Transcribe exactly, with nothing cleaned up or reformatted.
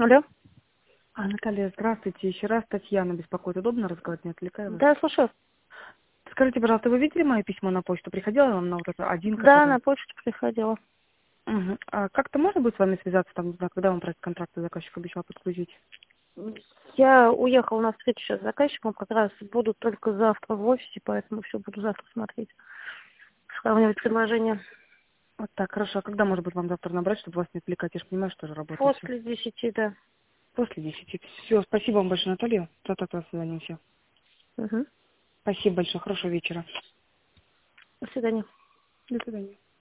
Алло. А, Наталья, здравствуйте. Еще раз Татьяна беспокоит. Удобно разговаривать? Не отвлекаю вас? Да, слушаю. Скажите, пожалуйста, вы видели мое письмо на почту? Приходила вам на вот это один, Да, который... на почту приходила. Угу. А как-то можно будет с вами связаться, там, не знаю, когда вам проект контракта заказчик обещал подгрузить? Я уехала на встречу сейчас с заказчиком, как раз буду только завтра в офисе, поэтому все буду завтра смотреть. Сравнивать предложения. Вот так, хорошо. А когда, может быть, вам завтра набрать, чтобы вас не отвлекать? Я же понимаю, что же работаете. После десяти, да. После десяти. Все, спасибо вам большое, Наталья. Та-та-та, созвонимся. Угу. Спасибо большое. Хорошего вечера. До свидания. До свидания.